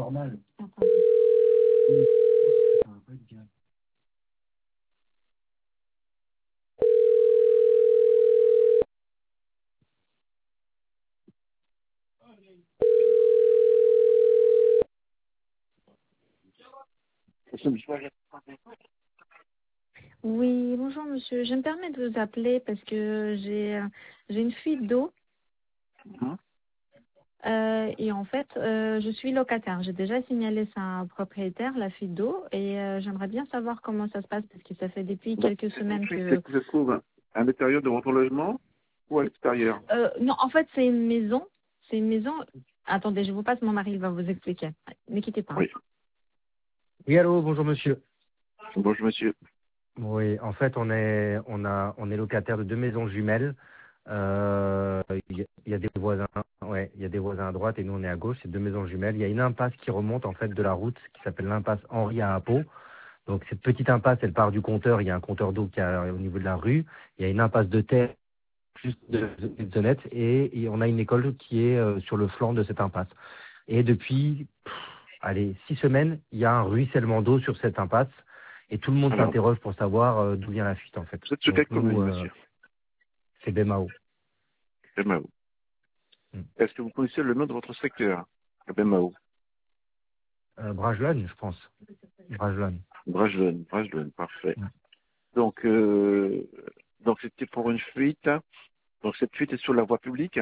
Oui, bonjour monsieur. Je me permets de vous appeler parce que j'ai une fuite d'eau et en fait je suis locataire. J'ai déjà signalé ça au propriétaire, la fuite d'eau, et j'aimerais bien savoir comment ça se passe parce que ça fait depuis Donc, quelques une semaines fuite que... qui se trouve à l'intérieur de votre logement ou à l'extérieur? Non, en fait c'est une maison. C'est une maison... Attendez, je vous passe mon mari, il va vous expliquer. Ne quittez pas. Oui. Oui, allô, bonjour monsieur. Bonjour monsieur. Oui, en fait, on est locataire de deux maisons jumelles. Il y a des voisins, ouais, il y a des voisins à droite et nous on est à gauche. C'est deux maisons jumelles. Il y a une impasse qui remonte en fait de la route qui s'appelle l'impasse Henri à Apo. Donc cette petite impasse, elle part du compteur. Il y a un compteur d'eau qui est au niveau de la rue. Il y a une impasse de terre juste de zonnette et on a une école qui est sur le flanc de cette impasse. Et depuis, allez, 6 semaines, il y a un ruissellement d'eau sur cette impasse et tout le monde Alors, s'interroge pour savoir d'où vient la fuite en fait. vous êtes sur Donc quelle nous, commune, monsieur? c'est Bemao. Bemao. Mm. Est-ce que vous connaissez le nom de votre secteur? Bemao. Bragelonne, je pense. Bragelonne. Bragelonne, parfait. Mm. Donc, donc c'était pour une fuite. Donc cette fuite est sur la voie publique.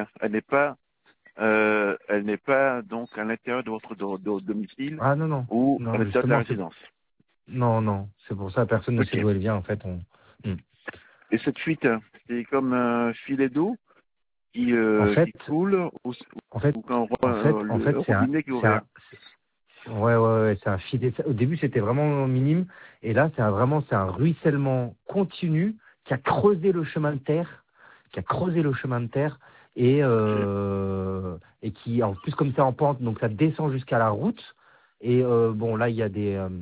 Elle n'est pas donc à l'intérieur de votre domicile Ah non, non. ou à Non, l'intérieur de la justement, c'est... résidence. Non, non. C'est pour ça, personne ne sait Ok. d'où elle vient en fait. Mm. Et cette fuite, c'est comme un filet d'eau En fait, qui coule en fait, ou quand on voit en fait, le robinet qui est ouvert. ouais, c'est un filet. Au début, c'était vraiment minime, et là, c'est un ruissellement continu qui a creusé le chemin de terre, Ok. et qui, en plus, comme c'est en pente, donc ça descend jusqu'à la route. Et bon, là, il y a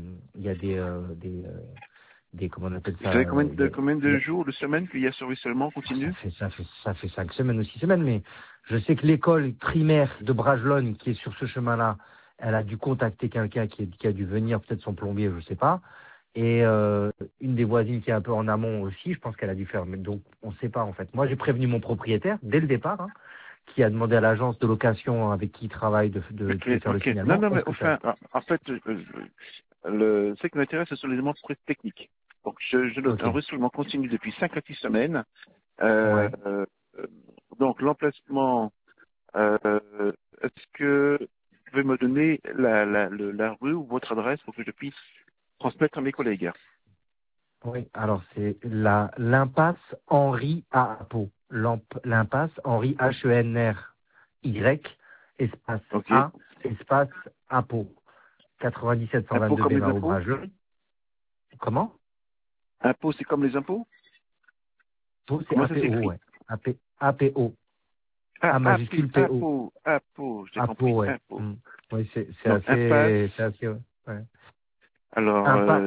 des comment on appelle Vous ça, savez combien de jours, de semaines qu'il y a ce ruissellement continu? ça fait 5 semaines ou 6 semaines, mais je sais que l'école primaire de Bragelonne, qui est sur ce chemin-là, elle a dû contacter quelqu'un qui a dû venir, peut-être son plombier, je sais pas. Et une des voisines qui est un peu en amont aussi, je pense qu'elle a dû faire. Mais donc, on ne sait pas en fait. Moi, j'ai prévenu mon propriétaire dès le départ, hein, qui a demandé à l'agence de location avec qui il travaille Ok, de faire le ok. Non, signalement. non, mais Est-ce que ça... enfin, en fait, ce qui m'intéresse, ce sont les éléments techniques. Donc, je note Ok. un ruissellement continu depuis 5 à 6 semaines. Euh, Ouais. euh, donc, l'emplacement, est-ce que vous pouvez me donner la rue ou votre adresse pour que je puisse transmettre à mes collègues? Oui, alors c'est l'impasse Henri à Apo. L'impasse Henri Henry, espace Ok. A, espace Apo. 97 Impôts 122 comme les Bémao impôts? Bragelonne. Comment? Impôts, c'est comme les impôts? Po, c'est Comment ça APO, s'écrit? ouais. APO. Ah, A majuscule PO. impôts, j'ai Apo, compris, ouais. impôts. Hmm. Oui, c'est Donc, impasse. assez, ouais. Alors, Impasse,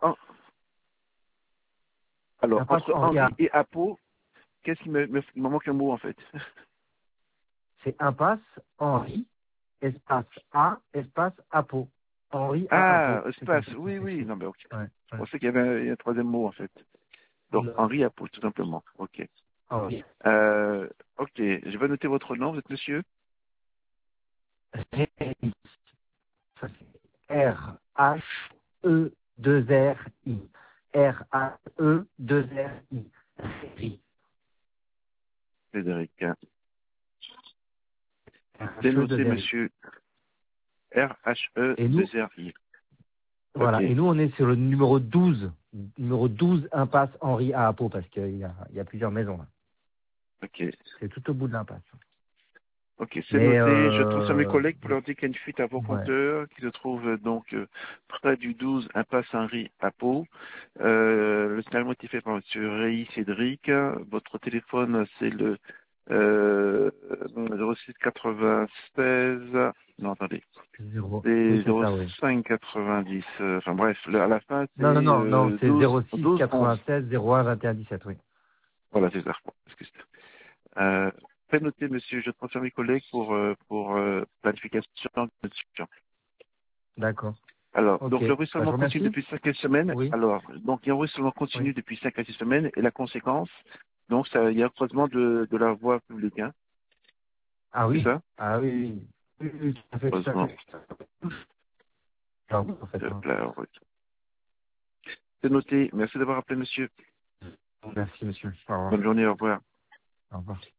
impasse entre Henri Henri à, et Apo, qu'est-ce qui il me manque un mot en fait? c'est impasse Henri, espace A, espace Apo. Henri à Ah, Apo. C'est comme espace, ça qu'il oui, oui, s'écrit. non mais ok. Ouais, Je ouais. pensais qu'il y avait un troisième mot en fait. Donc, Non. Henri Apo, tout simplement. Ok. Henri. Ok, je vais noter votre nom, vous êtes monsieur? Réi. Ça, c'est R-H-E-2-R-I. R-H-E-2-R-I. Réi. Frédéric. C'est noté R-H-E-2-R-I. monsieur Et nous, R-H-E-2-R-I. Ok, voilà, et nous, on est sur le numéro 12 impasse Henri à Apo, parce qu'il y a plusieurs maisons, là. ok. C'est tout au bout de l'impasse. Ok, c'est Mais, noté. Je transfère mes collègues pour leur dire qu'il y a une fuite à vos ouais. compteurs qui se trouve donc près du 12 impasse Henri à Pau. Le signalement a été fait par M. Réy Cédric. Votre téléphone, c'est le 06 96. Non, attendez. Oui, C'est c'est ça, oui. 05 90. Enfin bref, à la fin, c'est Non, c'est 12 06 12 11. 96 01 21 17, oui. Voilà, c'est ça. Bon, excusez. Euh, Faites noter, monsieur, je transfère mes collègues pour planification de discussion. D'accord. Alors, Ok. donc le Bah, je ruissellement vous continue remercie. depuis 5 à 6 semaines. Oui. Alors, donc il y a un ruissellement continu Oui. depuis 5 à 6 semaines et la conséquence, donc ça, il y a un creusement de la voie publique, hein. Ah C'est oui. ça? Ah oui. Oui, oui, tout à fait, tout à Creusement fait. Ah, en fait, de hein. la route. C'est noté. Merci d'avoir appelé, monsieur. Merci, monsieur. Au revoir. Bonne journée, au revoir. Au revoir.